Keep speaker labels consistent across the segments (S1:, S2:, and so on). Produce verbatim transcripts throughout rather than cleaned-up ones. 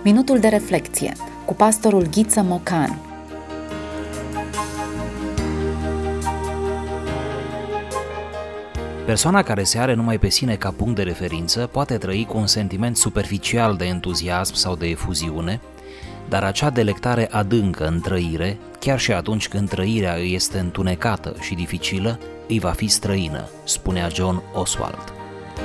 S1: Minutul de reflecție cu pastorul Ghiță Mocan.
S2: Persoana care se are numai pe sine ca punct de referință poate trăi cu un sentiment superficial de entuziasm sau de efuziune, dar acea delectare adâncă în trăire, chiar și atunci când trăirea îi este întunecată și dificilă, îi va fi străină, spunea John Oswald.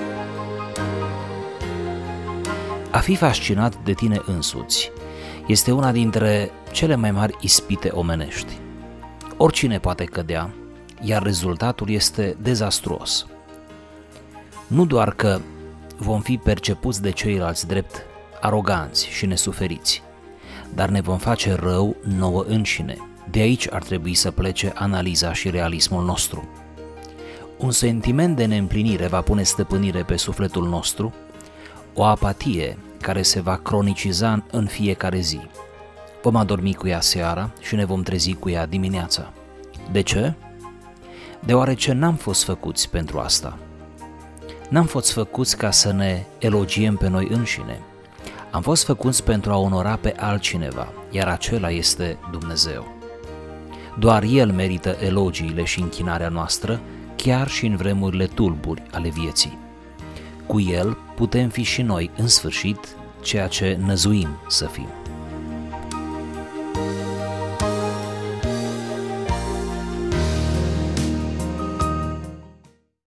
S2: A fi fascinat de tine însuți este una dintre cele mai mari ispite omenești. Oricine poate cădea, iar rezultatul este dezastruos. Nu doar că vom fi percepuți de ceilalți drept aroganți și nesuferiți, dar ne vom face rău nouă înșine. De aici ar trebui să plece analiza și realismul nostru. Un sentiment de neîmplinire va pune stăpânire pe sufletul nostru, o apatie care se va croniciza în fiecare zi. Vom adormi cu ea seara și ne vom trezi cu ea dimineața. De ce? Deoarece n-am fost făcuți pentru asta. N-am fost făcuți ca să ne elogiem pe noi înșine. Am fost făcuți pentru a onora pe altcineva, iar acela este Dumnezeu. Doar El merită elogiile și închinarea noastră, chiar și în vremurile tulburi ale vieții. Cu El putem fi și noi, în sfârșit, ceea ce năzuim să fim.